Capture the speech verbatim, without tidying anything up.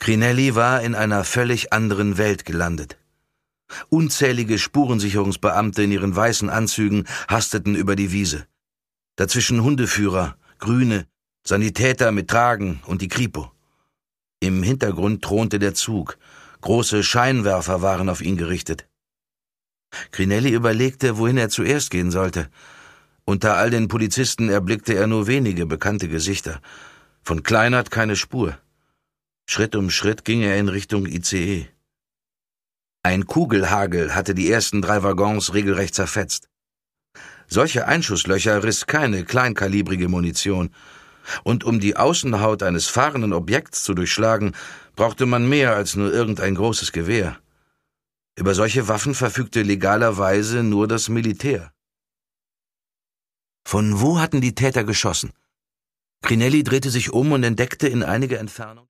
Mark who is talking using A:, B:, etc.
A: Crinelli war in einer völlig anderen Welt gelandet. Unzählige Spurensicherungsbeamte in ihren weißen Anzügen hasteten über die Wiese. Dazwischen Hundeführer, Grüne, Sanitäter mit Tragen und die Kripo. Im Hintergrund thronte der Zug. Große Scheinwerfer waren auf ihn gerichtet. Crinelli überlegte, wohin er zuerst gehen sollte. Unter all den Polizisten erblickte er nur wenige bekannte Gesichter. Von Kleinert keine Spur. Schritt um Schritt ging er in Richtung I C E. Ein Kugelhagel hatte die ersten drei Waggons regelrecht zerfetzt. Solche Einschusslöcher riss keine kleinkalibrige Munition. Und um die Außenhaut eines fahrenden Objekts zu durchschlagen, brauchte man mehr als nur irgendein großes Gewehr. Über solche Waffen verfügte legalerweise nur das Militär. Von wo hatten die Täter geschossen? Crinelli drehte sich um und entdeckte in einiger Entfernung